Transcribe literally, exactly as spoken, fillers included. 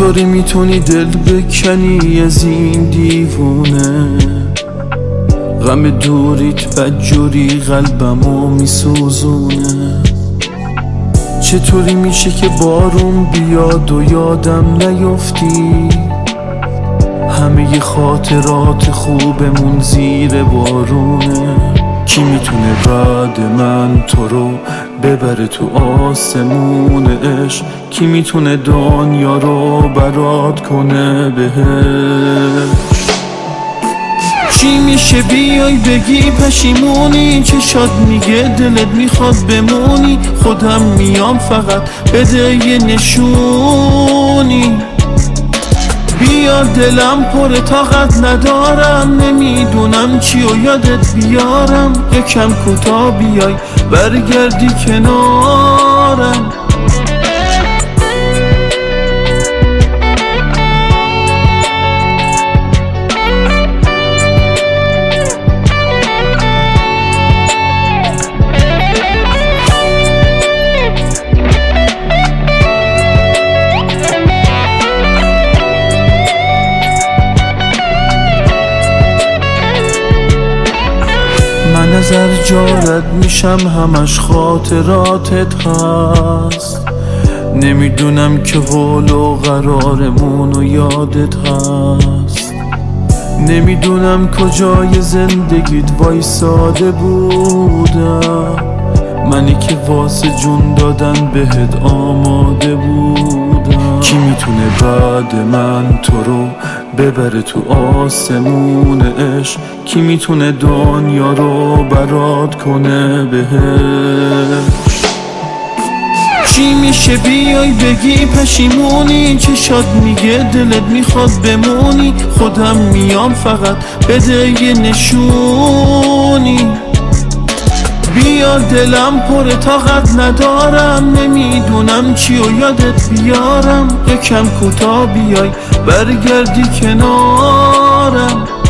چطوری میتونی دل بکنی از این دیوونه؟ غم دوریت بدجوری قلبمو میسوزونه. چطوری میشه که بارون بیاد و یادم نیفتی؟ همه خاطرات خوبمون زیر بارونه. کی میتونه بعد من تو رو ببره تو آسمون عشق؟ کی میتونه دنیا رو برات کنه بهش؟ چی میشه بیای بگی پشیمونی؟ چشات میگه دلت میخواد بمونی. خودم میام فقط بده یه نشونی. بیا دلم پر طاقت ندارم، نمیدونم چی و یادت بیارم. یکم کوتاه بیای برگردی کنارم. من از هر جا رد میشم همش خاطراتت هست. نمیدونم که قول و قرارمون و یادت هست. نمیدونم کجای زندگیت وایساده بودم. منی که واسه جون دادن بهت آماده بودم. کی میتونه بعد من تو رو ببره تو آسمون عشق؟ کی میتونه دنیا رو برات کنه بهش؟ چی میشه بیای بگی پشیمونی؟ چشات میگه دلت میخواد بمونی. خودم میام فقط بده یه نشونی. بیا دلم پر طاقت ندارم، نمیدونم چی و یادت بیارم. یکم کوتاه بیای برگردی کنارم.